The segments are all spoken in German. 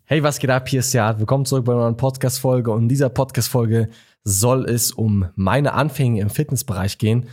Hey, was geht ab? Hier ist Jad. Willkommen zurück bei einer neuen Podcast-Folge. Und in dieser Podcast-Folge soll es um meine Anfänge im Fitnessbereich gehen,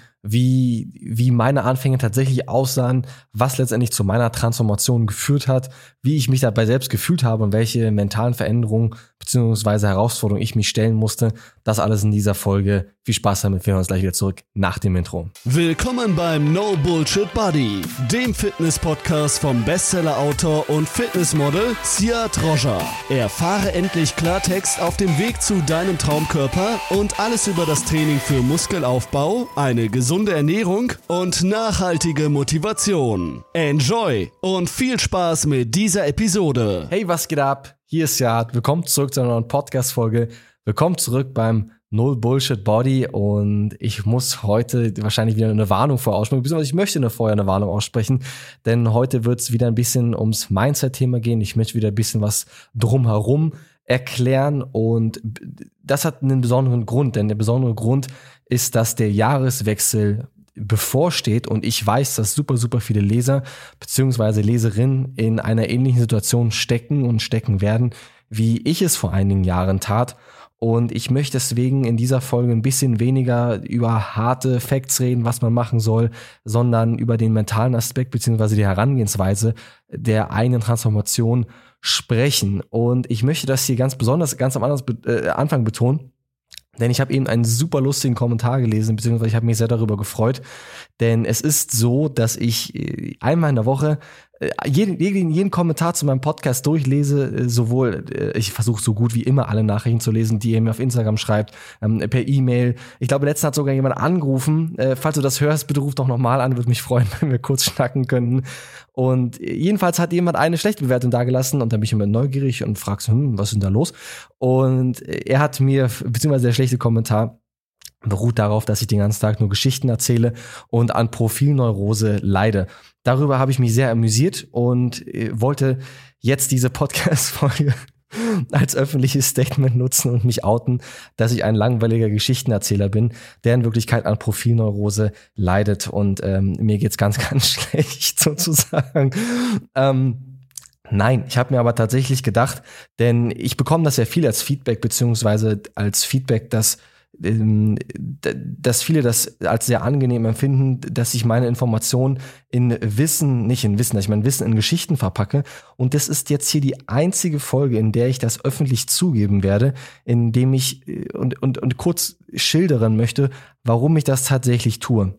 wie meine Anfänge tatsächlich aussahen, was letztendlich zu meiner Transformation geführt hat, wie ich mich dabei selbst gefühlt habe und welche mentalen Veränderungen bzw. Herausforderungen ich mich stellen musste. Das alles in dieser Folge. Viel Spaß damit. Wir hören uns gleich wieder zurück nach dem Intro. Willkommen beim No Bullshit Buddy, dem Fitness-Podcast vom Bestseller-Autor und Fitnessmodel Siad Roja. Erfahre endlich Klartext auf dem Weg zu deinem Traumkörper und alles über das Training für Muskelaufbau, eine gesunde Ernährung und nachhaltige Motivation. Enjoy und viel Spaß mit dieser Episode. Hey, was geht ab? Hier ist Jad. Willkommen zurück zu einer neuen Podcast-Folge. Willkommen zurück beim No Bullshit Body, und ich muss heute wahrscheinlich wieder eine Warnung voraussprechen, beziehungsweise ich möchte vorher eine Warnung aussprechen, denn heute wird es wieder ein bisschen ums Mindset-Thema gehen. Ich möchte wieder ein bisschen was drumherum erklären, und das hat einen besonderen Grund, denn der besondere Grund ist, dass der Jahreswechsel bevorsteht und ich weiß, dass super viele Leser bzw. Leserinnen in einer ähnlichen Situation stecken werden, wie ich es vor einigen Jahren tat. Und ich möchte deswegen in dieser Folge ein bisschen weniger über harte Facts reden, was man machen soll, sondern über den mentalen Aspekt bzw. die Herangehensweise der eigenen Transformation sprechen. Und ich möchte das hier ganz besonders, ganz am Anfang betonen, denn ich habe eben einen super lustigen Kommentar gelesen, beziehungsweise ich habe mich sehr darüber gefreut, denn es ist so, dass ich einmal in der Woche jeden Kommentar zu meinem Podcast durchlese, ich versuche so gut wie immer alle Nachrichten zu lesen, die ihr mir auf Instagram schreibt, per E-Mail. Ich glaube, letztens hat sogar jemand angerufen. Falls du das hörst, bitte ruf doch nochmal an, würde mich freuen, wenn wir kurz schnacken könnten. Und jedenfalls hat jemand eine schlechte Bewertung dagelassen und dann bin ich immer neugierig und frag so, was ist denn da los? Und er hat mir, beziehungsweise der schlechte Kommentar beruht darauf, dass ich den ganzen Tag nur Geschichten erzähle und an Profilneurose leide. Darüber habe ich mich sehr amüsiert und wollte jetzt diese Podcast-Folge als öffentliches Statement nutzen und mich outen, dass ich ein langweiliger Geschichtenerzähler bin, der in Wirklichkeit an Profilneurose leidet, und mir geht's ganz schlecht sozusagen. Nein, ich habe mir aber tatsächlich gedacht, denn ich bekomme das ja viel als Feedback, beziehungsweise als Feedback, dass viele das als sehr angenehm empfinden, dass ich meine Informationen Wissen in Geschichten verpacke. Und das ist jetzt hier die einzige Folge, in der ich das öffentlich zugeben werde, indem ich und kurz schildern möchte, warum ich das tatsächlich tue.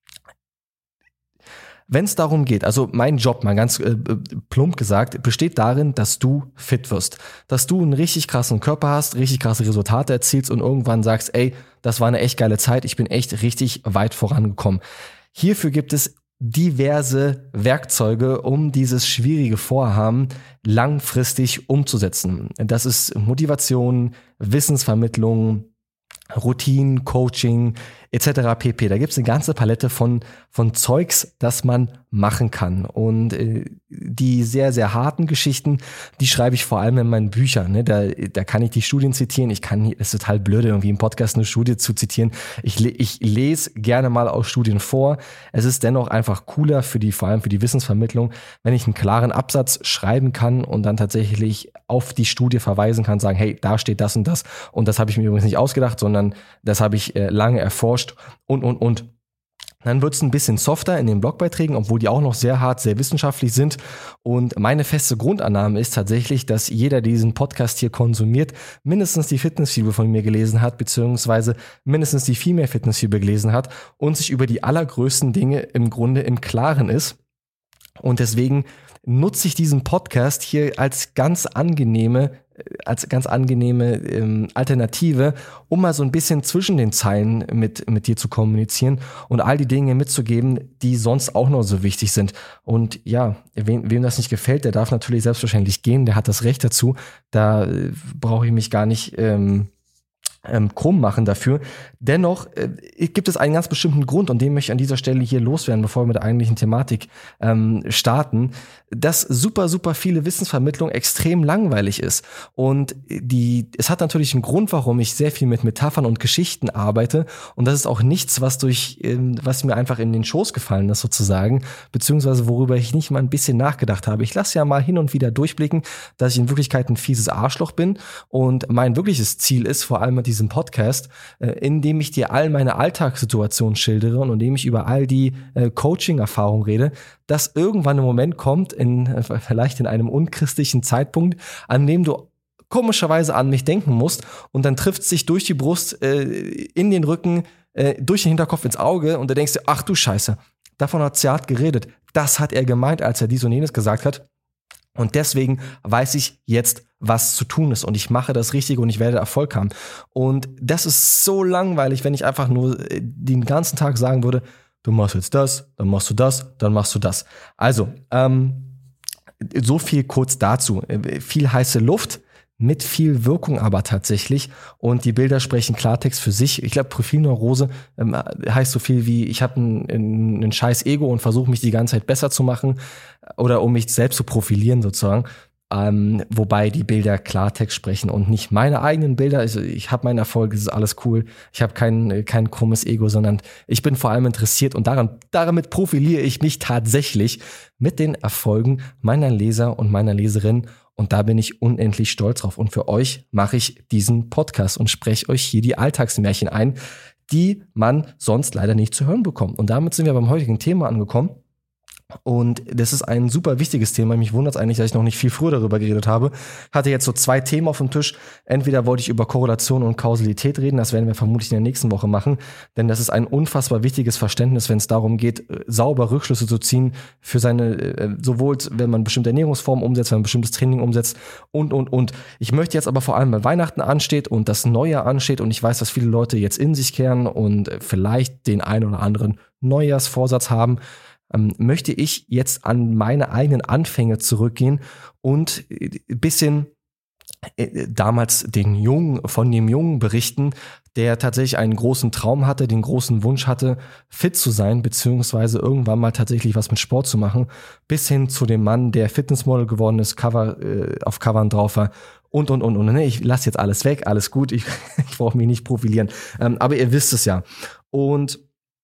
Wenn es darum geht, also mein Job, mal ganz plump gesagt, besteht darin, dass du fit wirst. Dass du einen richtig krassen Körper hast, richtig krasse Resultate erzielst und irgendwann sagst, ey, das war eine echt geile Zeit, ich bin echt richtig weit vorangekommen. Hierfür gibt es diverse Werkzeuge, um dieses schwierige Vorhaben langfristig umzusetzen. Das ist Motivation, Wissensvermittlung, Routinen, Coaching etc. pp. Da gibt's eine ganze Palette von Zeugs, das man machen kann. Und die sehr, sehr harten Geschichten, die schreibe ich vor allem in meinen Büchern. Ne? Da kann ich die Studien zitieren. Es ist total blöde, irgendwie im Podcast eine Studie zu zitieren. Ich lese gerne mal aus Studien vor. Es ist dennoch einfach cooler vor allem für die Wissensvermittlung, wenn ich einen klaren Absatz schreiben kann und dann tatsächlich auf die Studie verweisen kann, sagen, hey, da steht das und das. Und das habe ich mir übrigens nicht ausgedacht, sondern das habe ich lange erforscht und. Dann wird es ein bisschen softer in den Blogbeiträgen, obwohl die auch noch sehr hart, sehr wissenschaftlich sind. Und meine feste Grundannahme ist tatsächlich, dass jeder, der diesen Podcast hier konsumiert, mindestens die Fitnessfibel von mir gelesen hat, beziehungsweise mindestens die Female Fitnessfibel gelesen hat und sich über die allergrößten Dinge im Grunde im Klaren ist. Und deswegen nutze ich diesen Podcast hier als ganz angenehme Alternative, um mal so ein bisschen zwischen den Zeilen mit dir zu kommunizieren und all die Dinge mitzugeben, die sonst auch noch so wichtig sind. Und ja, wem das nicht gefällt, der darf natürlich selbstverständlich gehen, der hat das Recht dazu. Da brauche ich mich gar nicht krumm machen dafür. Dennoch gibt es einen ganz bestimmten Grund, und den möchte ich an dieser Stelle hier loswerden, bevor wir mit der eigentlichen Thematik starten. dass super, super viele Wissensvermittlung extrem langweilig ist. Und es hat natürlich einen Grund, warum ich sehr viel mit Metaphern und Geschichten arbeite. Und das ist auch nichts, was mir einfach in den Schoß gefallen ist sozusagen, beziehungsweise worüber ich nicht mal ein bisschen nachgedacht habe. Ich lasse ja mal hin und wieder durchblicken, dass ich in Wirklichkeit ein fieses Arschloch bin. Und mein wirkliches Ziel ist, vor allem mit diesem Podcast, indem ich dir all meine Alltagssituationen schildere und indem ich über all die Coaching-Erfahrungen rede, dass irgendwann ein Moment kommt, vielleicht in einem unchristlichen Zeitpunkt, an dem du komischerweise an mich denken musst und dann trifft es sich durch die Brust, in den Rücken, durch den Hinterkopf ins Auge und du denkst dir, ach du Scheiße, davon hat Ziad geredet. Das hat er gemeint, als er dies und jenes gesagt hat. Und deswegen weiß ich jetzt, was zu tun ist. Und ich mache das Richtige und ich werde Erfolg haben. Und das ist so langweilig, wenn ich einfach nur den ganzen Tag sagen würde, du machst jetzt das, dann machst du das, dann machst du das. Also, so viel kurz dazu. Viel heiße Luft, mit viel Wirkung aber tatsächlich. Und die Bilder sprechen Klartext für sich. Ich glaube, Profilneurose heißt so viel wie, ich habe ein scheiß Ego und versuche mich die ganze Zeit besser zu machen oder um mich selbst zu profilieren sozusagen. Wobei die Bilder Klartext sprechen und nicht meine eigenen Bilder. Also ich habe meinen Erfolg, es ist alles cool. Ich habe kein krummes Ego, sondern ich bin vor allem interessiert und damit profiliere ich mich tatsächlich mit den Erfolgen meiner Leser und meiner Leserin. Und da bin ich unendlich stolz drauf. Und für euch mache ich diesen Podcast und spreche euch hier die Alltagsmärchen ein, die man sonst leider nicht zu hören bekommt. Und damit sind wir beim heutigen Thema angekommen. Und das ist ein super wichtiges Thema. Mich wundert es eigentlich, dass ich noch nicht viel früher darüber geredet habe. Hatte jetzt so 2 Themen auf dem Tisch. Entweder wollte ich über Korrelation und Kausalität reden. Das werden wir vermutlich in der nächsten Woche machen. Denn das ist ein unfassbar wichtiges Verständnis, wenn es darum geht, sauber Rückschlüsse zu ziehen für seine, sowohl wenn man bestimmte Ernährungsformen umsetzt, wenn man bestimmtes Training umsetzt und. Ich möchte jetzt aber vor allem, weil Weihnachten ansteht und das Neujahr ansteht und ich weiß, dass viele Leute jetzt in sich kehren und vielleicht den einen oder anderen Neujahrsvorsatz haben, möchte ich jetzt an meine eigenen Anfänge zurückgehen und ein bisschen damals von dem Jungen berichten, der tatsächlich einen großen Traum hatte, den großen Wunsch hatte, fit zu sein, beziehungsweise irgendwann mal tatsächlich was mit Sport zu machen, bis hin zu dem Mann, der Fitnessmodel geworden ist, auf Covern drauf war und. Ich lasse jetzt alles weg, alles gut, ich brauche mich nicht profilieren, aber ihr wisst es ja. Und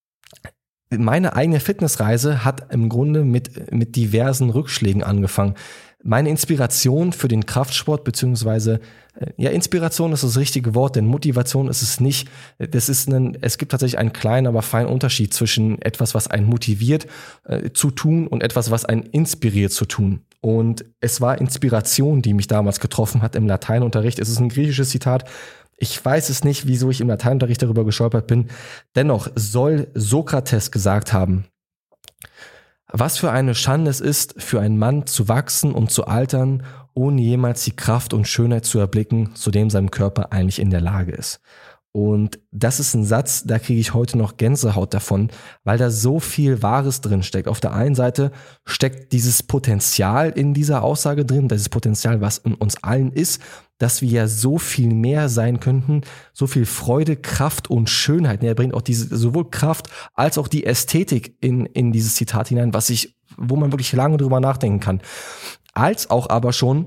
meine eigene Fitnessreise hat im Grunde mit diversen Rückschlägen angefangen. Meine Inspiration für den Kraftsport, beziehungsweise, Inspiration ist das richtige Wort, denn Motivation ist es nicht. Es gibt tatsächlich einen kleinen, aber feinen Unterschied zwischen etwas, was einen motiviert zu tun und etwas, was einen inspiriert zu tun. Und es war Inspiration, die mich damals getroffen hat im Lateinunterricht. Es ist ein griechisches Zitat. Ich weiß es nicht, wieso ich im Lateinunterricht darüber gestolpert bin. Dennoch soll Sokrates gesagt haben: Was für eine Schande es ist, für einen Mann zu wachsen und zu altern, ohne jemals die Kraft und Schönheit zu erblicken, zu dem sein Körper eigentlich in der Lage ist. Und das ist ein Satz, da kriege ich heute noch Gänsehaut davon, weil da so viel Wahres drin steckt. Auf der einen Seite steckt dieses Potenzial in dieser Aussage drin, dieses Potenzial, was in uns allen ist, dass wir ja so viel mehr sein könnten, so viel Freude, Kraft und Schönheit. Er bringt auch sowohl Kraft als auch die Ästhetik in dieses Zitat hinein, wo man wirklich lange drüber nachdenken kann. Als auch aber schon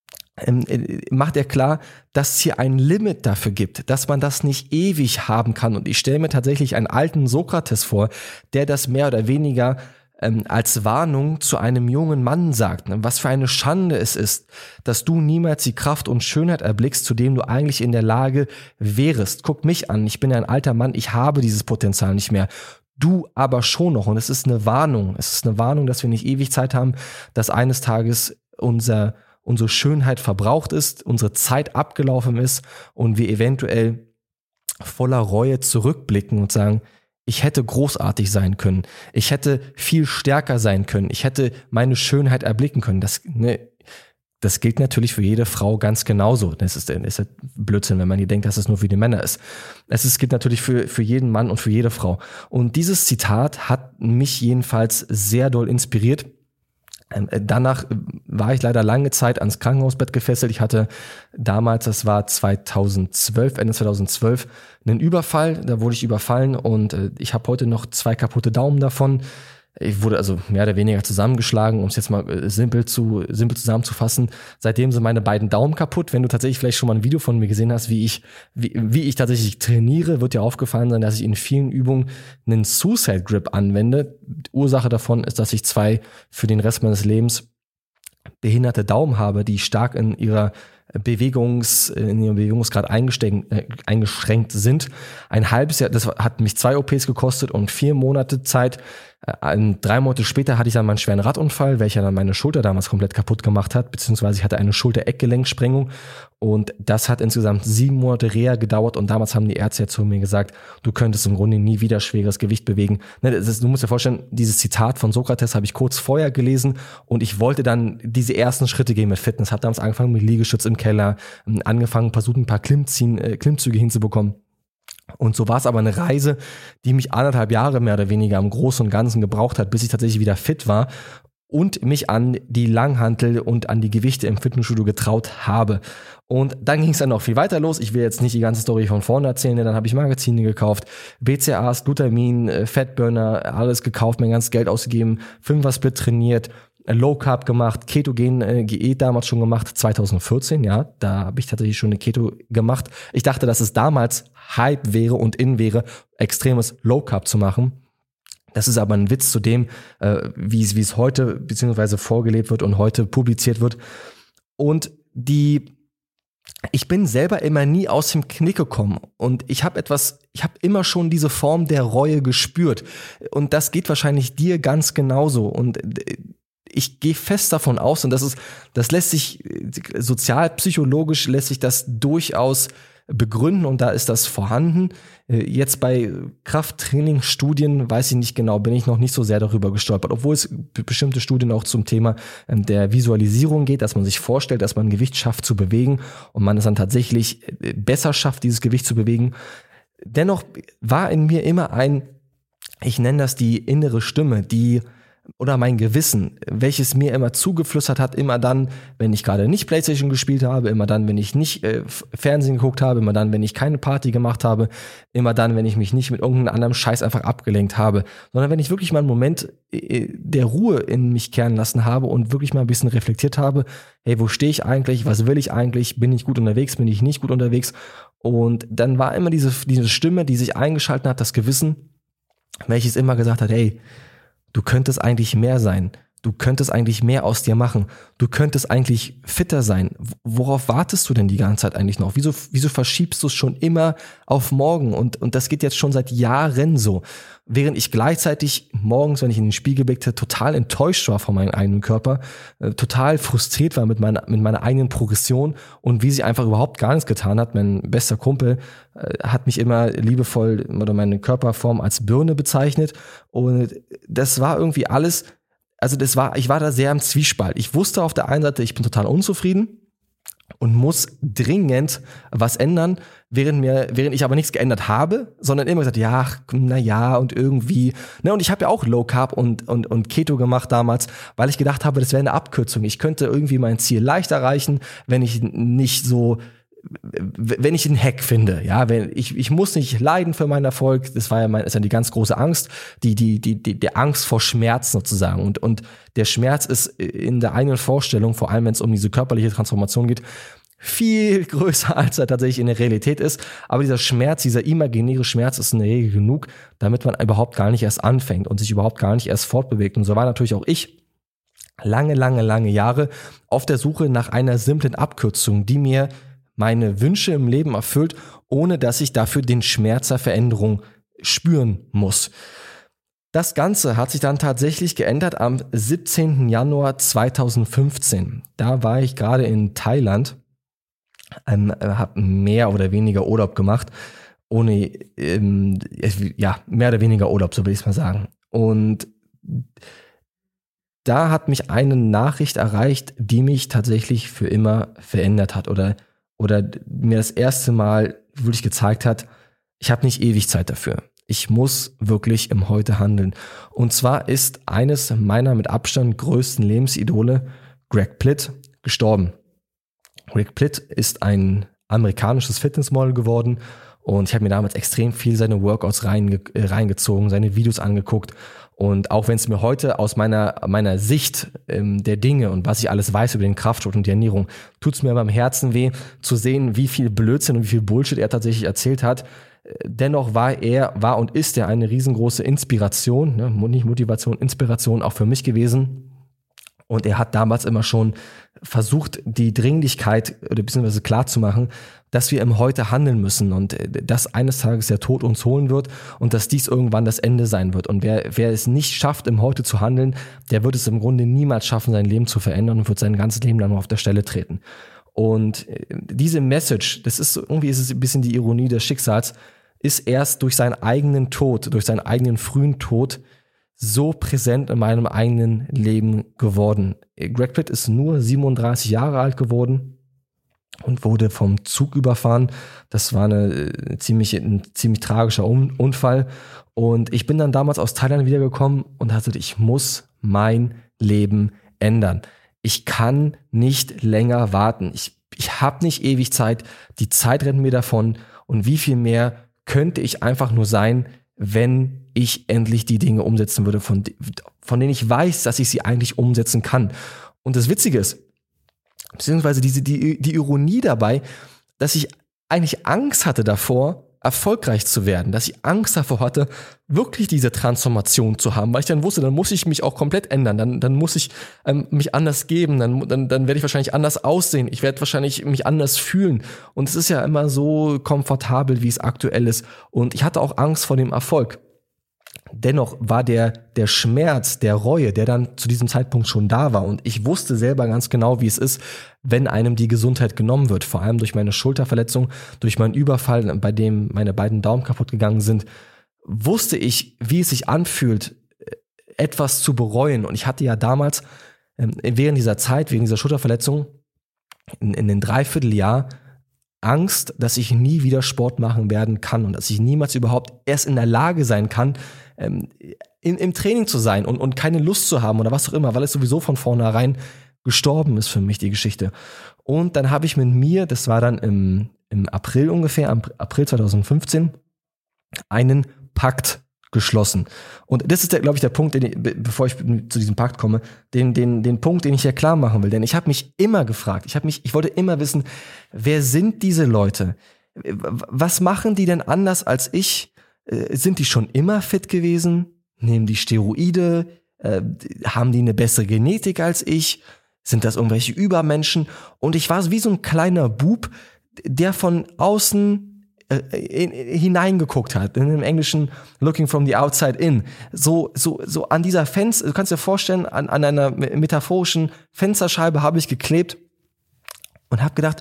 macht er klar, dass es hier ein Limit dafür gibt, dass man das nicht ewig haben kann. Und ich stelle mir tatsächlich einen alten Sokrates vor, der das mehr oder weniger als Warnung zu einem jungen Mann sagt. Was für eine Schande es ist, dass du niemals die Kraft und Schönheit erblickst, zu dem du eigentlich in der Lage wärest. Guck mich an, ich bin ja ein alter Mann, ich habe dieses Potenzial nicht mehr. Du aber schon noch. Und es ist eine Warnung. Es ist eine Warnung, dass wir nicht ewig Zeit haben, dass eines Tages unsere Schönheit verbraucht ist, unsere Zeit abgelaufen ist und wir eventuell voller Reue zurückblicken und sagen, ich hätte großartig sein können, ich hätte viel stärker sein können, ich hätte meine Schönheit erblicken können. Das gilt natürlich für jede Frau ganz genauso. Das ist Blödsinn, wenn man hier denkt, dass es nur für die Männer ist. Es gilt natürlich für jeden Mann und für jede Frau. Und dieses Zitat hat mich jedenfalls sehr doll inspiriert. Danach war ich leider lange Zeit ans Krankenhausbett gefesselt. Ich hatte damals, das war Ende 2012, einen Überfall. Da wurde ich überfallen und ich habe heute noch 2 kaputte Daumen davon. Ich wurde also mehr oder weniger zusammengeschlagen, um es jetzt mal simpel zusammenzufassen. Seitdem sind meine beiden Daumen kaputt. Wenn du tatsächlich vielleicht schon mal ein Video von mir gesehen hast, wie ich tatsächlich trainiere, wird dir aufgefallen sein, dass ich in vielen Übungen einen Suicide Grip anwende. Die Ursache davon ist, dass ich 2 für den Rest meines Lebens behinderte Daumen habe, die stark in ihrem Bewegungsgrad eingeschränkt sind. Ein halbes Jahr, das hat mich 2 OPs gekostet und 4 Monate Zeit. 3 Monate später hatte ich dann meinen schweren Radunfall, welcher dann meine Schulter damals komplett kaputt gemacht hat, beziehungsweise ich hatte eine Schulter-Eckgelenksprengung und das hat insgesamt 7 Monate Reha gedauert und damals haben die Ärzte ja zu mir gesagt, du könntest im Grunde nie wieder schweres Gewicht bewegen. Du musst dir vorstellen, dieses Zitat von Sokrates habe ich kurz vorher gelesen und ich wollte dann diese ersten Schritte gehen mit Fitness, habe damals angefangen mit Liegestütz im Keller, versucht ein paar Klimmzüge hinzubekommen. Und so war es aber eine Reise, die mich 1,5 Jahre mehr oder weniger im Großen und Ganzen gebraucht hat, bis ich tatsächlich wieder fit war und mich an die Langhantel und an die Gewichte im Fitnessstudio getraut habe. Und dann ging es dann noch viel weiter los. Ich will jetzt nicht die ganze Story von vorne erzählen, denn dann habe ich Magazine gekauft, BCAAs, Glutamin, Fatburner, alles gekauft, mein ganzes Geld ausgegeben, 5er-Split trainiert, Low Carb gemacht, Ketogen-Diät damals schon gemacht, 2014, ja, da habe ich tatsächlich schon eine Keto gemacht. Ich dachte, dass es damals Hype wäre und in wäre, extremes Low Carb zu machen. Das ist aber ein Witz zu dem, wie es heute beziehungsweise vorgelebt wird und heute publiziert wird. Und ich bin selber immer nie aus dem Knick gekommen und ich habe immer schon diese Form der Reue gespürt und das geht wahrscheinlich dir ganz genauso und ich gehe fest davon aus, und das lässt sich sozialpsychologisch lässt sich das durchaus begründen und da ist das vorhanden. Jetzt bei Krafttraining-Studien weiß ich nicht genau, bin ich noch nicht so sehr darüber gestolpert, obwohl es bestimmte Studien auch zum Thema der Visualisierung geht, dass man sich vorstellt, dass man ein Gewicht schafft zu bewegen und man es dann tatsächlich besser schafft, dieses Gewicht zu bewegen. Dennoch war in mir immer ich nenne das die innere Stimme, oder mein Gewissen, welches mir immer zugeflüstert hat, immer dann, wenn ich gerade nicht PlayStation gespielt habe, immer dann, wenn ich nicht Fernsehen geguckt habe, immer dann, wenn ich keine Party gemacht habe, immer dann, wenn ich mich nicht mit irgendeinem anderen Scheiß einfach abgelenkt habe, sondern wenn ich wirklich mal einen Moment der Ruhe in mich kehren lassen habe und wirklich mal ein bisschen reflektiert habe, hey, wo stehe ich eigentlich, was will ich eigentlich, bin ich gut unterwegs, bin ich nicht gut unterwegs und dann war immer diese Stimme, die sich eingeschaltet hat, das Gewissen, welches immer gesagt hat, hey, du könntest eigentlich mehr sein. Du könntest eigentlich mehr aus dir machen. Du könntest eigentlich fitter sein. Worauf wartest du denn die ganze Zeit eigentlich noch? Wieso verschiebst du es schon immer auf morgen? Und das geht jetzt schon seit Jahren so. Während ich gleichzeitig morgens, wenn ich in den Spiegel blickte, total enttäuscht war von meinem eigenen Körper, total frustriert war mit meiner eigenen Progression und wie sie einfach überhaupt gar nichts getan hat. Mein bester Kumpel hat mich immer liebevoll oder meine Körperform als Birne bezeichnet und das war irgendwie alles. Also ich war da sehr im Zwiespalt. Ich wusste auf der einen Seite, ich bin total unzufrieden und muss dringend was ändern, während ich aber nichts geändert habe, sondern immer gesagt, ja, na ja und irgendwie. Ne, und ich habe ja auch Low Carb und Keto gemacht damals, weil ich gedacht habe, das wäre eine Abkürzung. Ich könnte irgendwie mein Ziel leicht erreichen, wenn ich einen Hack finde, ja, ich muss nicht leiden für meinen Erfolg, das war ja ist ja die ganz große Angst, die Angst vor Schmerz sozusagen und der Schmerz ist in der eigenen Vorstellung, vor allem wenn es um diese körperliche Transformation geht, viel größer als er tatsächlich in der Realität ist, aber dieser imaginäre Schmerz ist in der Regel genug, damit man überhaupt gar nicht erst anfängt und sich überhaupt gar nicht erst fortbewegt und so war natürlich auch ich lange Jahre auf der Suche nach einer simplen Abkürzung, die mir meine Wünsche im Leben erfüllt, ohne dass ich dafür den Schmerz der Veränderung spüren muss. Das Ganze hat sich dann tatsächlich geändert am 17. Januar 2015. Da war ich gerade in Thailand, habe mehr oder weniger Urlaub gemacht, mehr oder weniger Urlaub, so will ich es mal sagen. Und da hat mich eine Nachricht erreicht, die mich tatsächlich für immer verändert hat oder mir das erste Mal wirklich gezeigt hat, ich habe nicht ewig Zeit dafür. Ich muss wirklich im Heute handeln. Und zwar ist eines meiner mit Abstand größten Lebensidole, Greg Plitt, gestorben. Greg Plitt ist ein amerikanisches Fitnessmodel geworden Und ich habe mir damals extrem viel seine Workouts reingezogen, seine Videos angeguckt. Und auch wenn es mir heute aus meiner Sicht der Dinge und was ich alles weiß über den Kraftsport und die Ernährung, tut es mir immer am Herzen weh, zu sehen, wie viel Blödsinn und wie viel Bullshit er tatsächlich erzählt hat. Dennoch war und ist er eine riesengroße Inspiration, ne? Nicht Motivation, Inspiration auch für mich gewesen. Und er hat damals immer schon versucht, die Dringlichkeit oder beziehungsweise klar zu machen, dass wir im Heute handeln müssen und dass eines Tages der Tod uns holen wird und dass dies irgendwann das Ende sein wird. Und wer es nicht schafft, im Heute zu handeln, der wird es im Grunde niemals schaffen, sein Leben zu verändern und wird sein ganzes Leben lang nur auf der Stelle treten. Und diese Message, ist es ein bisschen die Ironie des Schicksals, ist erst durch seinen eigenen Tod, durch seinen eigenen frühen Tod so präsent in meinem eigenen Leben geworden. Greg Plitt ist nur 37 Jahre alt geworden und wurde vom Zug überfahren. Das war ein ziemlich tragischer Unfall. Und ich bin dann damals aus Thailand wiedergekommen und hatte, ich muss mein Leben ändern. Ich kann nicht länger warten. Ich habe nicht ewig Zeit. Die Zeit rennt mir davon. Und wie viel mehr könnte ich einfach nur sein, wenn ich endlich die Dinge umsetzen würde, von denen ich weiß, dass ich sie eigentlich umsetzen kann. Und das Witzige ist, beziehungsweise die Ironie dabei, dass ich eigentlich Angst hatte davor, erfolgreich zu werden, dass ich Angst davor hatte, wirklich diese Transformation zu haben, weil ich dann wusste, dann muss ich mich auch komplett ändern, dann muss ich mich anders geben, dann werde ich wahrscheinlich anders aussehen, ich werde wahrscheinlich mich anders fühlen und es ist ja immer so komfortabel, wie es aktuell ist und ich hatte auch Angst vor dem Erfolg. Dennoch war der Schmerz, der Reue, der dann zu diesem Zeitpunkt schon da war und ich wusste selber ganz genau, wie es ist, wenn einem die Gesundheit genommen wird, vor allem durch meine Schulterverletzung, durch meinen Überfall, bei dem meine beiden Daumen kaputt gegangen sind, wusste ich, wie es sich anfühlt, etwas zu bereuen und ich hatte ja damals während dieser Zeit, wegen dieser Schulterverletzung in einem Dreivierteljahr Angst, dass ich nie wieder Sport machen werden kann und dass ich niemals überhaupt erst in der Lage sein kann, im Training zu sein und keine Lust zu haben oder was auch immer, weil es sowieso von vornherein gestorben ist für mich, die Geschichte. Und dann habe ich mit mir, das war dann im April ungefähr, im April 2015, einen Pakt geschlossen. Und das ist, glaube ich, der Punkt, bevor ich zu diesem Pakt komme, den Punkt, den ich hier klar machen will. Denn ich habe mich immer gefragt, ich wollte immer wissen, wer sind diese Leute? Was machen die denn anders als ich? Sind die schon immer fit gewesen? Nehmen die Steroide? Haben die eine bessere Genetik als ich? Sind das irgendwelche Übermenschen? Und ich war wie so ein kleiner Bub, der von außen hineingeguckt hat, in dem Englischen looking from the outside in, so an dieser Fenster, du kannst dir vorstellen, an einer metaphorischen Fensterscheibe habe ich geklebt und habe gedacht,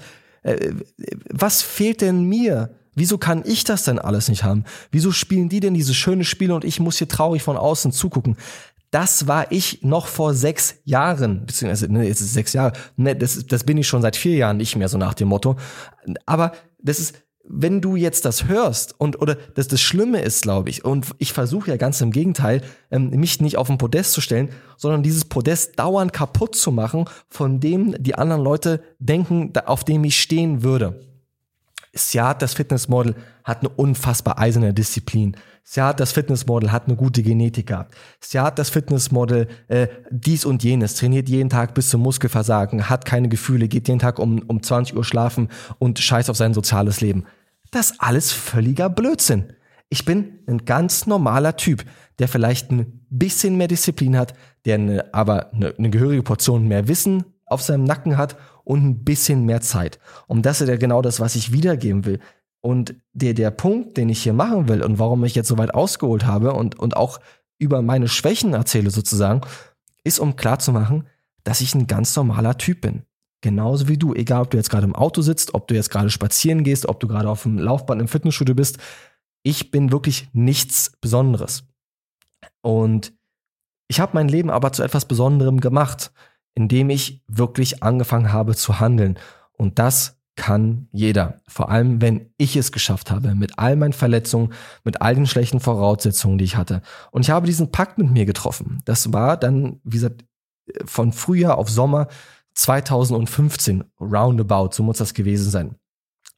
was fehlt denn mir? Wieso kann ich das denn alles nicht haben? Wieso spielen die denn diese schöne Spiele und ich muss hier traurig von außen zugucken? Das war ich noch vor 6 Jahren, beziehungsweise, jetzt ist es 6 Jahre, das bin ich schon seit 4 Jahren nicht mehr, so nach dem Motto, aber das ist, wenn du jetzt das hörst oder das Schlimme ist, glaube ich, und ich versuche ja ganz im Gegenteil, mich nicht auf ein Podest zu stellen, sondern dieses Podest dauernd kaputt zu machen, von dem die anderen Leute denken, auf dem ich stehen würde. Siad, das Fitnessmodel, hat eine unfassbar eiserne Disziplin. Siad, das Fitnessmodel, hat eine gute Genetik gehabt. Siad, das Fitnessmodel, dies und jenes, trainiert jeden Tag bis zum Muskelversagen, hat keine Gefühle, geht jeden Tag um 20 Uhr schlafen und scheißt auf sein soziales Leben. Das ist alles völliger Blödsinn. Ich bin ein ganz normaler Typ, der vielleicht ein bisschen mehr Disziplin hat, der aber eine gehörige Portion mehr Wissen auf seinem Nacken hat und ein bisschen mehr Zeit. Und das ist ja genau das, was ich wiedergeben will. Und der Punkt, den ich hier machen will und warum ich jetzt so weit ausgeholt habe und auch über meine Schwächen erzähle sozusagen, ist, um klarzumachen, dass ich ein ganz normaler Typ bin. Genauso wie du. Egal, ob du jetzt gerade im Auto sitzt, ob du jetzt gerade spazieren gehst, ob du gerade auf dem Laufband im Fitnessstudio bist. Ich bin wirklich nichts Besonderes. Und ich habe mein Leben aber zu etwas Besonderem gemacht, indem ich wirklich angefangen habe zu handeln. Und das kann jeder. Vor allem, wenn ich es geschafft habe, mit all meinen Verletzungen, mit all den schlechten Voraussetzungen, die ich hatte. Und ich habe diesen Pakt mit mir getroffen. Das war dann, wie gesagt, von Frühjahr auf Sommer 2015, roundabout, so muss das gewesen sein.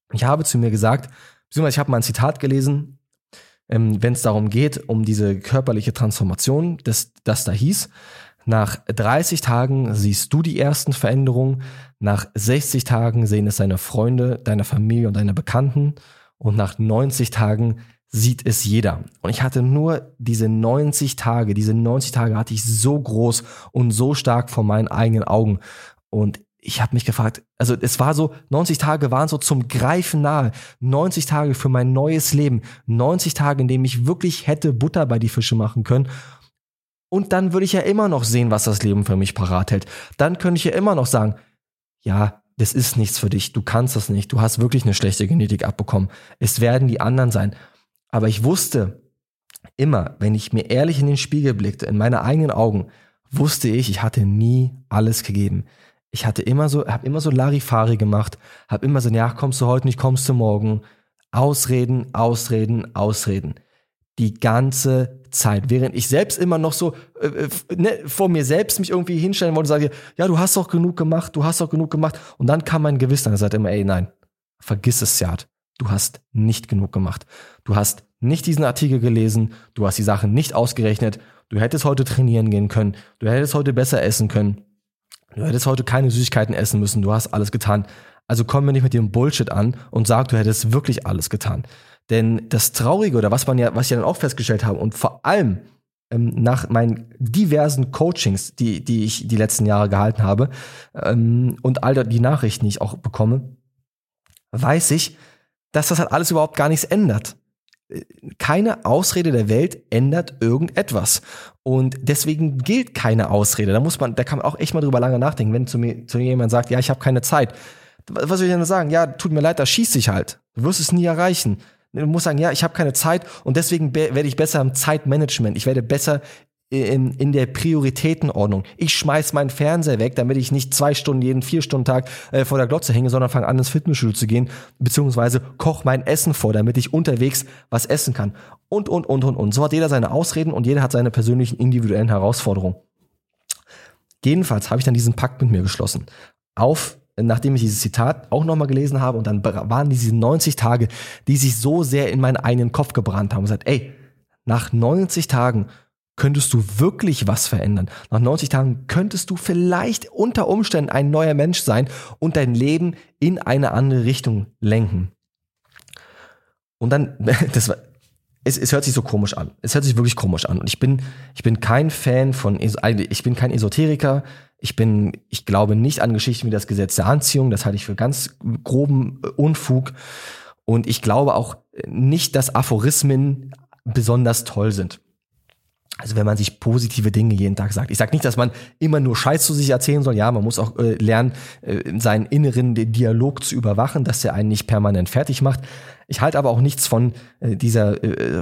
Ich habe zu mir gesagt, beziehungsweise ich habe mal ein Zitat gelesen, wenn es darum geht, um diese körperliche Transformation, das da hieß, nach 30 Tagen siehst du die ersten Veränderungen, nach 60 Tagen sehen es deine Freunde, deine Familie und deine Bekannten und nach 90 Tagen sieht es jeder. Und ich hatte nur diese 90 Tage hatte ich so groß und so stark vor meinen eigenen Augen. Und ich habe mich gefragt, also es war so, 90 Tage waren so zum Greifen nahe. 90 Tage für mein neues Leben. 90 Tage, in denen ich wirklich hätte Butter bei die Fische machen können. Und dann würde ich ja immer noch sehen, was das Leben für mich parat hält. Dann könnte ich ja immer noch sagen, ja, das ist nichts für dich, du kannst das nicht, du hast wirklich eine schlechte Genetik abbekommen. Es werden die anderen sein. Aber ich wusste immer, wenn ich mir ehrlich in den Spiegel blickte, in meine eigenen Augen, wusste ich hatte nie alles gegeben. Ich habe immer so Larifari gemacht, habe immer so, ja, kommst du heute nicht, kommst du morgen. Ausreden. Die ganze Zeit. Während ich selbst immer noch so vor mir selbst mich irgendwie hinstellen wollte und sage, ja, du hast doch genug gemacht. Und dann kam mein Gewissen und sagt immer, ey, nein, vergiss es, Siad. Du hast nicht genug gemacht. Du hast nicht diesen Artikel gelesen, du hast die Sachen nicht ausgerechnet, du hättest heute trainieren gehen können, du hättest heute besser essen können, du hättest heute keine Süßigkeiten essen müssen, du hast alles getan. Also komm mir nicht mit dem Bullshit an und sag, du hättest wirklich alles getan. Denn das Traurige oder was ich dann auch festgestellt habe und vor allem nach meinen diversen Coachings, die ich die letzten Jahre gehalten habe und all die Nachrichten, die ich auch bekomme, weiß ich, dass das halt alles überhaupt gar nichts ändert. Keine Ausrede der Welt ändert irgendetwas. Und deswegen gilt keine Ausrede. Da kann man auch echt mal drüber lange nachdenken, wenn zu mir jemand sagt, ja, ich habe keine Zeit. Was soll ich denn sagen? Ja, tut mir leid, da schießt dich halt. Du wirst es nie erreichen. Du musst sagen, ja, ich habe keine Zeit und deswegen werde ich besser im Zeitmanagement. Ich werde besser in der Prioritätenordnung. Ich schmeiß meinen Fernseher weg, damit ich nicht 2 Stunden jeden 4-Stunden-Tag vor der Glotze hänge, sondern fange an, ins Fitnessstudio zu gehen, beziehungsweise koche mein Essen vor, damit ich unterwegs was essen kann. Und. So hat jeder seine Ausreden und jeder hat seine persönlichen individuellen Herausforderungen. Jedenfalls habe ich dann diesen Pakt mit mir geschlossen. Nachdem ich dieses Zitat auch nochmal gelesen habe und dann waren diese 90 Tage, die sich so sehr in meinen eigenen Kopf gebrannt haben und gesagt, ey, nach 90 Tagen könntest du wirklich was verändern. Nach 90 Tagen könntest du vielleicht unter Umständen ein neuer Mensch sein und dein Leben in eine andere Richtung lenken. Und dann, es hört sich so komisch an. Es hört sich wirklich komisch an. Und ich bin kein Fan ich bin kein Esoteriker. Ich glaube nicht an Geschichten wie das Gesetz der Anziehung. Das halte ich für ganz groben Unfug. Und ich glaube auch nicht, dass Aphorismen besonders toll sind. Also wenn man sich positive Dinge jeden Tag sagt. Ich sage nicht, dass man immer nur Scheiß zu sich erzählen soll. Ja, man muss auch lernen, seinen inneren Dialog zu überwachen, dass der einen nicht permanent fertig macht. Ich halte aber auch nichts von dieser,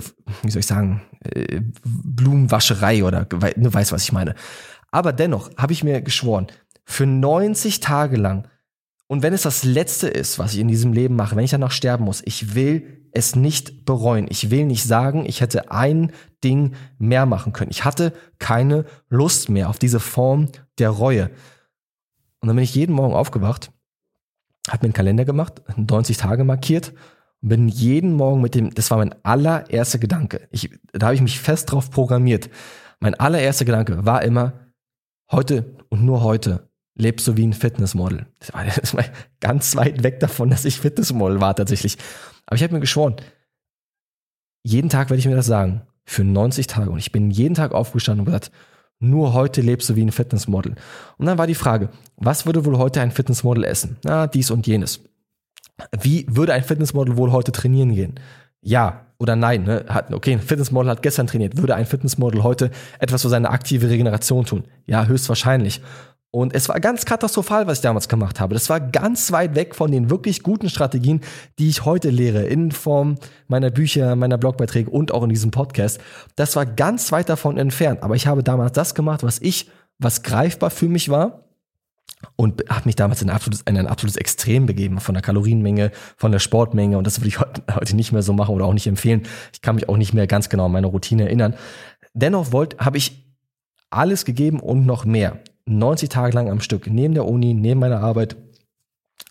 Blumenwascherei oder du weißt, was ich meine. Aber dennoch habe ich mir geschworen, für 90 Tage lang, und wenn es das Letzte ist, was ich in diesem Leben mache, wenn ich danach sterben muss, ich will es nicht bereuen. Ich will nicht sagen, ich hätte ein Ding mehr machen können. Ich hatte keine Lust mehr auf diese Form der Reue. Und dann bin ich jeden Morgen aufgewacht, habe mir einen Kalender gemacht, 90 Tage markiert und bin jeden Morgen das war mein allererster Gedanke. Da habe ich mich fest drauf programmiert. Mein allererster Gedanke war immer, heute und nur heute lebst du wie ein Fitnessmodel. Das war ganz weit weg davon, dass ich Fitnessmodel war tatsächlich. Aber ich habe mir geschworen, jeden Tag werde ich mir das sagen, für 90 Tage. Und ich bin jeden Tag aufgestanden und gesagt, nur heute lebst du wie ein Fitnessmodel. Und dann war die Frage, was würde wohl heute ein Fitnessmodel essen? Na, dies und jenes. Wie würde ein Fitnessmodel wohl heute trainieren gehen? Ja oder nein. Ne? Ein Fitnessmodel hat gestern trainiert. Würde ein Fitnessmodel heute etwas für seine aktive Regeneration tun? Ja, höchstwahrscheinlich. Und es war ganz katastrophal, was ich damals gemacht habe. Das war ganz weit weg von den wirklich guten Strategien, die ich heute lehre, in Form meiner Bücher, meiner Blogbeiträge und auch in diesem Podcast. Das war ganz weit davon entfernt. Aber ich habe damals das gemacht, was greifbar für mich war. Und habe mich damals in ein absolutes Extrem begeben, von der Kalorienmenge, von der Sportmenge. Und das würde ich heute nicht mehr so machen oder auch nicht empfehlen. Ich kann mich auch nicht mehr ganz genau an meine Routine erinnern. Dennoch habe ich alles gegeben und noch mehr. 90 Tage lang am Stück, neben der Uni, neben meiner Arbeit,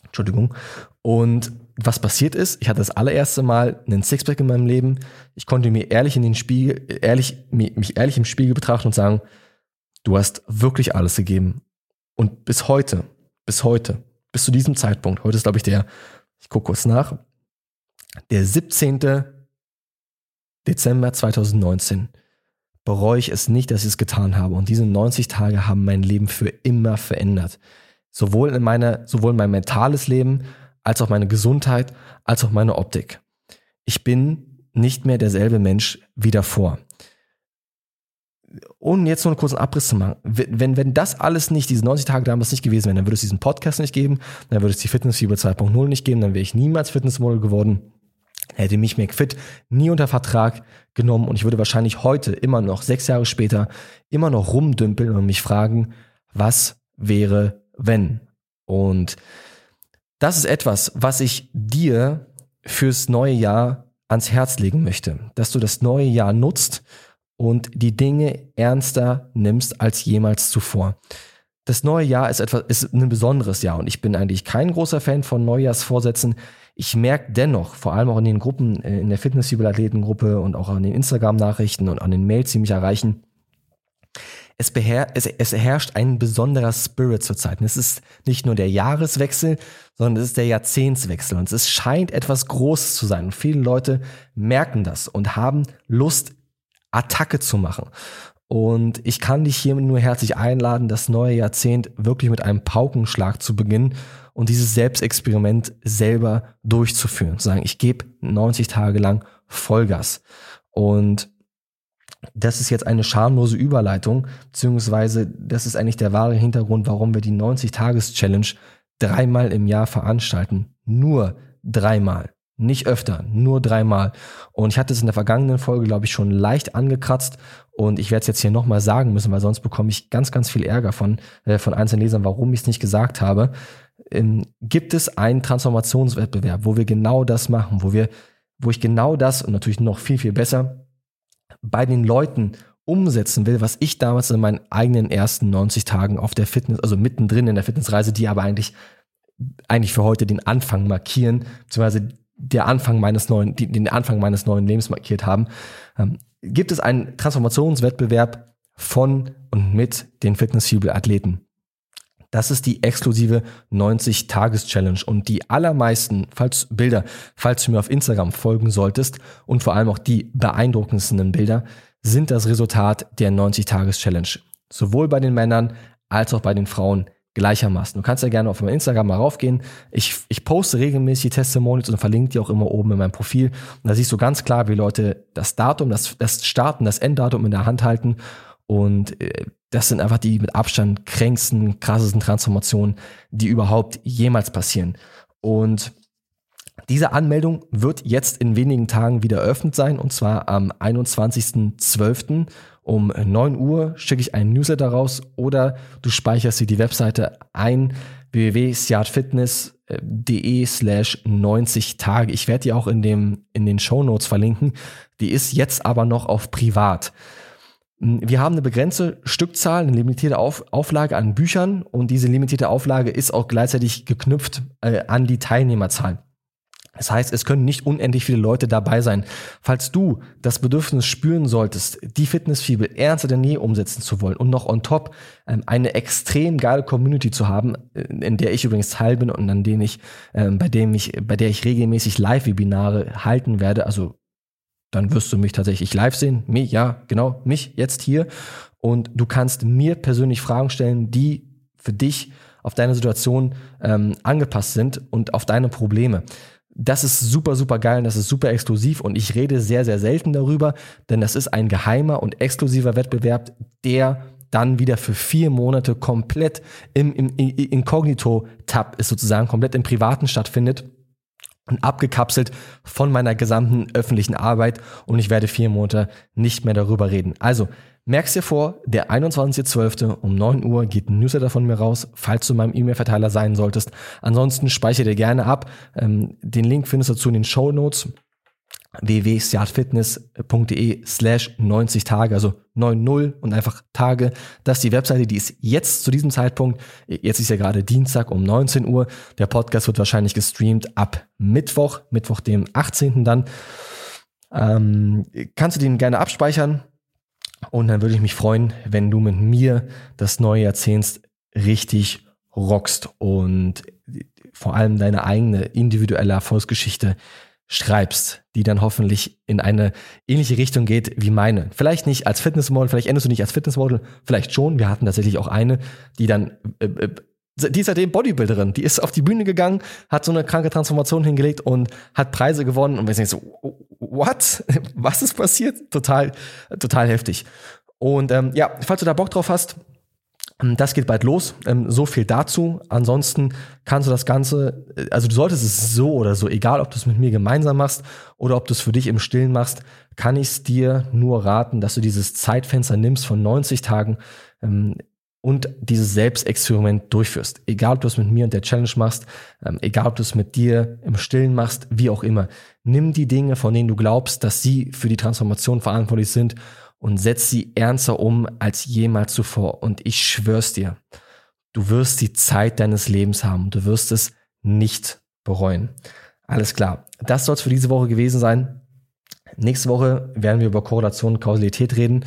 Entschuldigung. Und was passiert ist, ich hatte das allererste Mal einen Sixpack in meinem Leben. Ich konnte mir ehrlich im Spiegel betrachten und sagen, du hast wirklich alles gegeben. Und bis heute, bis zu diesem Zeitpunkt, heute ist glaube ich ich gucke kurz nach, der 17. Dezember 2019, bereue ich es nicht, dass ich es getan habe. Und diese 90 Tage haben mein Leben für immer verändert. Sowohl in mein mentales Leben, als auch meine Gesundheit, als auch meine Optik. Ich bin nicht mehr derselbe Mensch wie davor. Und jetzt noch einen kurzen Abriss zu machen. Wenn das alles nicht, diese 90 Tage damals nicht gewesen wären, dann würde es diesen Podcast nicht geben, dann würde es die Fitnessfieber 2.0 nicht geben, dann wäre ich niemals Fitnessmodel geworden, hätte mich McFit nie unter Vertrag genommen und ich würde wahrscheinlich heute immer noch, 6 Jahre später, immer noch rumdümpeln und mich fragen, was wäre, wenn? Und das ist etwas, was ich dir fürs neue Jahr ans Herz legen möchte, dass du das neue Jahr nutzt und die Dinge ernster nimmst als jemals zuvor. Das neue Jahr ist ein besonderes Jahr und ich bin eigentlich kein großer Fan von Neujahrsvorsätzen. Ich merke dennoch, vor allem auch in den Gruppen, in der Fitnessfieber-Athletengruppe und auch an den Instagram-Nachrichten und an den Mails, die mich erreichen, es herrscht ein besonderer Spirit zurzeit. Und es ist nicht nur der Jahreswechsel, sondern es ist der Jahrzehntswechsel. Und es scheint etwas Großes zu sein. Und viele Leute merken das und haben Lust, Attacke zu machen. Und ich kann dich hiermit nur herzlich einladen, das neue Jahrzehnt wirklich mit einem Paukenschlag zu beginnen und dieses Selbstexperiment selber durchzuführen. Zu sagen, ich gebe 90 Tage lang Vollgas. Und das ist jetzt eine schamlose Überleitung, beziehungsweise das ist eigentlich der wahre Hintergrund, warum wir die 90-Tages-Challenge 3-mal im Jahr veranstalten. Nur 3-mal. Nicht öfter, nur 3-mal. Und ich hatte es in der vergangenen Folge, glaube ich, schon leicht angekratzt und ich werde es jetzt hier nochmal sagen müssen, weil sonst bekomme ich ganz, ganz viel Ärger von einzelnen Lesern, warum ich es nicht gesagt habe. Gibt es einen Transformationswettbewerb, wo wir genau das machen, wo ich genau das und natürlich noch viel, viel besser bei den Leuten umsetzen will, was ich damals in meinen eigenen ersten 90 Tagen auf der Fitness, also mittendrin in der Fitnessreise, die aber eigentlich für heute den Anfang markieren, beziehungsweise den Anfang meines neuen Lebens markiert haben, gibt es einen Transformationswettbewerb von und mit den Fitnessfieber-Athleten. Das ist die exklusive 90-Tages-Challenge und die allermeisten, falls du mir auf Instagram folgen solltest und vor allem auch die beeindruckendsten Bilder, sind das Resultat der 90-Tages-Challenge. Sowohl bei den Männern als auch bei den Frauen gleichermaßen. Du kannst ja gerne auf mein Instagram mal raufgehen. Ich poste regelmäßig Testimonials und verlinke die auch immer oben in meinem Profil. Und da siehst du ganz klar, wie Leute das Datum, das Starten, das Enddatum in der Hand halten. Und das sind einfach die mit Abstand kränksten, krassesten Transformationen, die überhaupt jemals passieren. Und diese Anmeldung wird jetzt in wenigen Tagen wieder eröffnet sein, und zwar am 21.12. um 9 Uhr schicke ich einen Newsletter raus oder du speicherst dir die Webseite ein, www.siatfitness.de/90 Tage. Ich werde die auch in den Shownotes verlinken. Die ist jetzt aber noch auf privat. Wir haben eine begrenzte Stückzahl, eine limitierte Auflage an Büchern und diese limitierte Auflage ist auch gleichzeitig geknüpft an die Teilnehmerzahl. Das heißt, es können nicht unendlich viele Leute dabei sein. Falls du das Bedürfnis spüren solltest, die Fitnessfibel ernster denn je umsetzen zu wollen und noch on top eine extrem geile Community zu haben, in der ich übrigens Teil bin und bei der ich regelmäßig Live-Webinare halten werde, also dann wirst du mich tatsächlich live sehen. Mich jetzt hier. Und du kannst mir persönlich Fragen stellen, die für dich auf deine Situation angepasst sind und auf deine Probleme. Das ist super, super geil und das ist super exklusiv und ich rede sehr, sehr selten darüber, denn das ist ein geheimer und exklusiver Wettbewerb, der dann wieder für 4 Monate komplett im Inkognito-Tab ist, sozusagen komplett im Privaten stattfindet und abgekapselt von meiner gesamten öffentlichen Arbeit und ich werde 4 Monate nicht mehr darüber reden. Also, merkst dir vor, der 21.12. um 9 Uhr geht ein Newsletter von mir raus, falls du in meinem E-Mail-Verteiler sein solltest. Ansonsten speichere dir gerne ab. Den Link findest du dazu in den Shownotes. www.siatfitness.de/90 Tage, also 90 und einfach Tage. Das ist die Webseite, die ist jetzt zu diesem Zeitpunkt, jetzt ist ja gerade Dienstag um 19 Uhr. Der Podcast wird wahrscheinlich gestreamt ab Mittwoch dem 18. dann. Kannst du den gerne abspeichern und dann würde ich mich freuen, wenn du mit mir das neue Jahrzehnt richtig rockst und vor allem deine eigene individuelle Erfolgsgeschichte schreibst, die dann hoffentlich in eine ähnliche Richtung geht wie meine. Vielleicht nicht als Fitnessmodel, vielleicht endest du nicht als Fitnessmodel, vielleicht schon. Wir hatten tatsächlich auch eine, die dann, die ist seitdem Bodybuilderin, die ist auf die Bühne gegangen, hat so eine kranke Transformation hingelegt und hat Preise gewonnen und wir sind so, what? Was ist passiert? Total heftig. Und falls du da Bock drauf hast, das geht bald los, so viel dazu. Ansonsten kannst du das Ganze, also du solltest es so oder so, egal ob du es mit mir gemeinsam machst oder ob du es für dich im Stillen machst, kann ich es dir nur raten, dass du dieses Zeitfenster nimmst von 90 Tagen und dieses Selbstexperiment durchführst. Egal ob du es mit mir und der Challenge machst, egal ob du es mit dir im Stillen machst, wie auch immer. Nimm die Dinge, von denen du glaubst, dass sie für die Transformation verantwortlich sind, und setz sie ernster um als jemals zuvor. Und ich schwör's dir, du wirst die Zeit deines Lebens haben. Du wirst es nicht bereuen. Alles klar. Das soll es für diese Woche gewesen sein. Nächste Woche werden wir über Korrelation und Kausalität reden.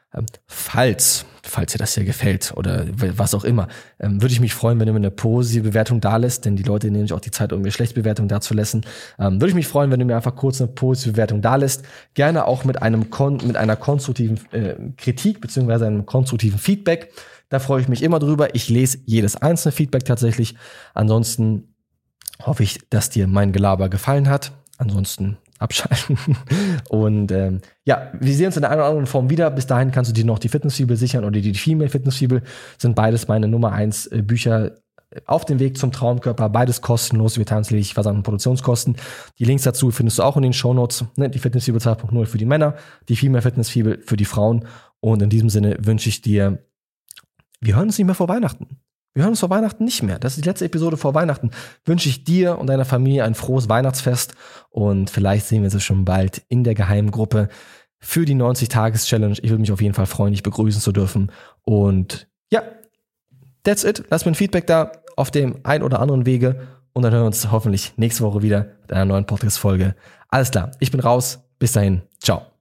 Falls dir das hier gefällt oder was auch immer, würde ich mich freuen, wenn du mir eine positive Bewertung da lässt, denn die Leute nehmen sich auch die Zeit, um mir schlechte Bewertungen da zu lassen. Würde ich mich freuen, wenn du mir einfach kurz eine positive Bewertung da lässt. Gerne auch mit einer konstruktiven Kritik beziehungsweise einem konstruktiven Feedback. Da freue ich mich immer drüber. Ich lese jedes einzelne Feedback tatsächlich. Ansonsten hoffe ich, dass dir mein Gelaber gefallen hat. Ansonsten abschalten. Und wir sehen uns in der einen oder anderen Form wieder. Bis dahin kannst du dir noch die Fitnessfibel sichern oder die Female Fitnessfibel. Sind beides meine Nummer 1 Bücher auf dem Weg zum Traumkörper. Beides kostenlos. Wir teilen lediglich Versand- und Produktionskosten. Die Links dazu findest du auch in den Shownotes. Die Fitnessfibel 2.0 für die Männer, die Female Fitnessfibel für die Frauen. Und in diesem Sinne wünsche ich dir, wir hören uns nicht mehr vor Weihnachten. Wir hören uns vor Weihnachten nicht mehr. Das ist die letzte Episode vor Weihnachten. Wünsche ich dir und deiner Familie ein frohes Weihnachtsfest und vielleicht sehen wir uns schon bald in der Geheimgruppe für die 90-Tages-Challenge. Ich würde mich auf jeden Fall freuen, dich begrüßen zu dürfen. Und ja, that's it. Lass mir ein Feedback da auf dem ein oder anderen Wege und dann hören wir uns hoffentlich nächste Woche wieder mit einer neuen Podcast-Folge. Alles klar, ich bin raus. Bis dahin. Ciao.